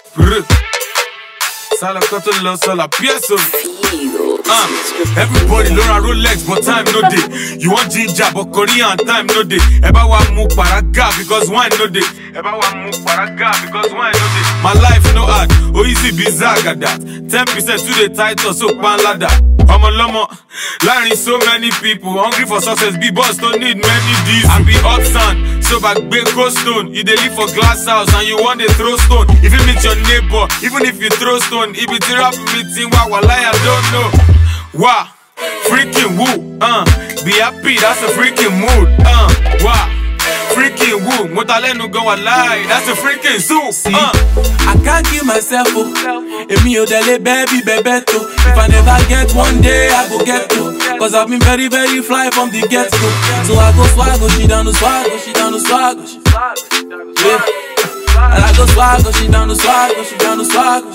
Sala Cotolo, Sala Piezo. Everybody learn a Rolex, but time no day. You want ginger, but Korean time no day. Eba wa mu paraga because wine no day. Eba wa mu paraga because wine no day. My life no hard, oh easy bizarre got that. 10% to the title, so pan ladder. I'm a lomo, learning so many people. Hungry for success, be boss, don't need many D's. I be upstand, so back big cold stone. You dey live for glass house and you want to throw stone. If you meet your neighbor, even if you throw stone, if you tear up meeting, why I don't know. Wah, freaking woo, be happy, that's a freaking mood, wah, freaking woo, Motalenu go a lie, that's a freaking zoo, I can't kill myself, Emi odele baby bebeto. If I never get one day, I go get to. Cause I've been very, very fly from the get-go. So I go swaggo, she down to swaggo, she down to swaggo, yeah. And I go swaggo, she down to swaggo, she down to swaggo,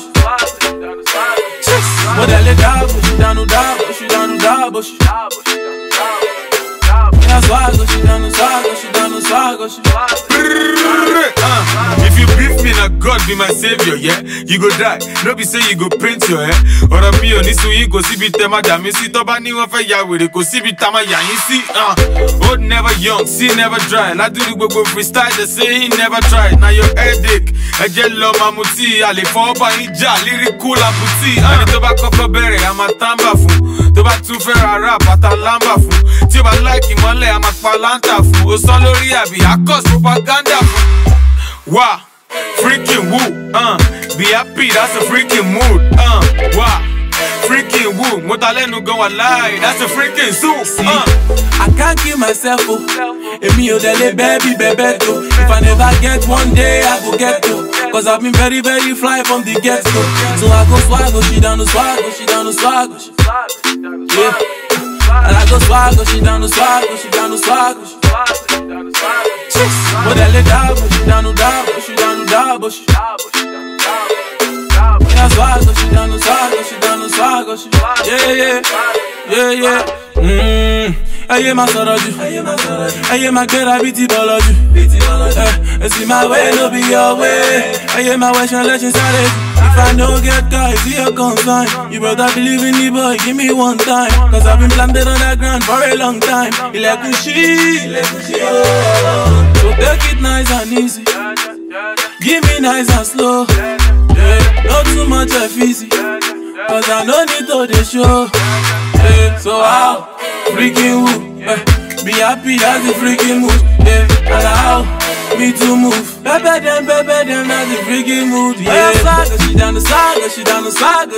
Modele dabo, she down to dabo, she down to dabo, she swaggo, she down to swaggo, she down to swaggo, If you beef me, now God be my savior, yeah. You go die, no be say you go paint your hair. Or a me on this way, go see bitema damisi. Toba ni wafa ya with go see bitama ya. You see, old never young, see never dry. La do the go freestyle, they say he never tried. Now your headache, a jello mamuti, ali foba hija, lyrical abuti. And the tobacco cobere, I'm a tamba fu. Toba tu ferra rap, at a lamba fu. Tiba like him, I'm a palanta fu. O salori abi, I cause propaganda fu. Wah, freaking woo, be happy, that's a freaking mood, wah, freaking woo, Motalenu go a lie, that's a freaking zoo, I can't kill myself, Emi odele baby bebeto. If I never get one day, I go get to. Cause I've been very, very fly from the get-go. So I go swaggo, she down to swaggo, she down to swaggo, yeah. And I go swaggo, she down to swaggo, she down to swaggo, Modele dabo, she down to dabo, she down to dabo, yeah, swaggo, she down to swaggo, she down to swaggo, yeah. Aye ma soroju, aye ma kera biti boloju. See my way, no be your way. Aye ma way, let you start. If I no get guys, see your concern. You better believe in me, boy, give me one time. Cause I've been planted on that ground for a long time. Ilekushi, so take it nice and easy. Give me nice and slow. Not too much easy. Cause I no need to the show. So how? Freaking woo, be happy, that's the freaking mood, yeah. And how me to move, baby them, that's the freaking mood, yeah. Swagger, she down the swagger, she down the swagger,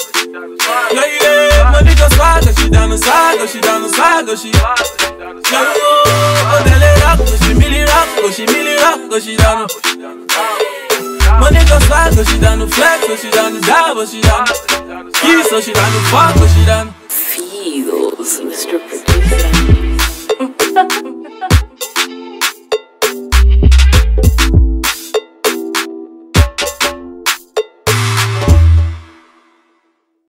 yeah. Money go swagger, she down the swagger, she down the swagger, yeah. Oh, dele rock, she milli rock, she milli rock, she down the. Money go swagger, she down the flex, she down the dab, she down the. Keys, so she down the fuck, she down. Feels, Mr. Producer.